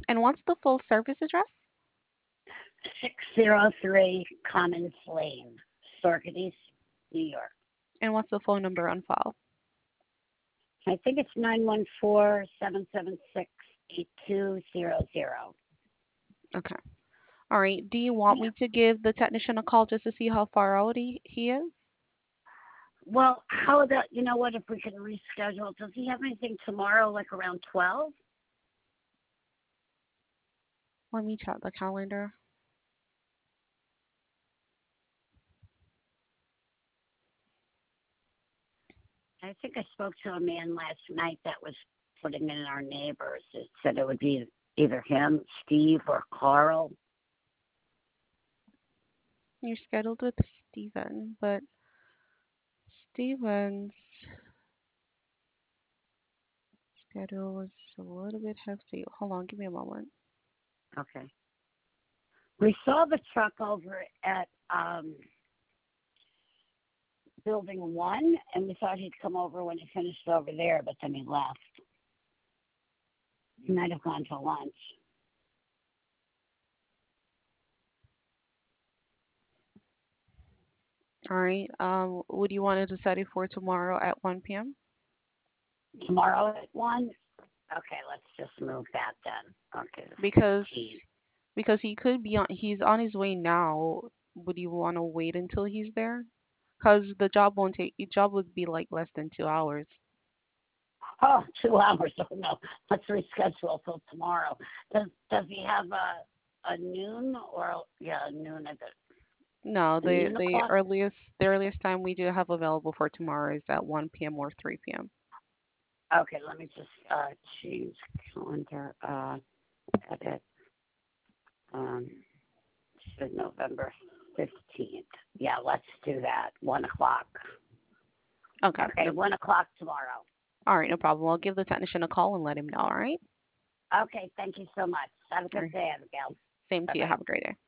And what's the full service address? 603 Commons Lane, Saugerties, New York. And what's the phone number on file? I think it's 914-776-8200. Okay. All right. Do you want me to give the technician a call just to see how far out he is? Well, how about, you know what, if we can reschedule? Does he have anything tomorrow, like around 12? Let me check the calendar. I think I spoke to a man last night that was putting in our neighbors. It said it would be either him, Steve, or Carl. You're scheduled with Steven, but Steven's schedule is a little bit hefty. Hold on, give me a moment. Okay. We saw the truck over at Building 1, and we thought he'd come over when he finished over there, but then he left. He might have gone to lunch. All right. Would you want to set it for tomorrow at 1 p.m.? Tomorrow at 1? Okay, let's just move that then. Okay. Because 15. because he's on his way now. Would you want to wait until he's there? Because the job would be like less than 2 hours. Oh, 2 hours. Oh, no. Let's reschedule till tomorrow. Does he have a noon or, yeah, a noon at No, a noon the o'clock? earliest time we do have available for tomorrow is at 1 p.m. or 3 p.m. Okay, let me just choose calendar. Edit. Um, so November 15th. Yeah, let's do that. 1 o'clock. Okay. Okay, 1 o'clock tomorrow. All right, no problem. I'll give the technician a call and let him know. All right. Okay, thank you so much. Have a All good right. day, Abigail. Same to you. Bye-bye. Have a great day.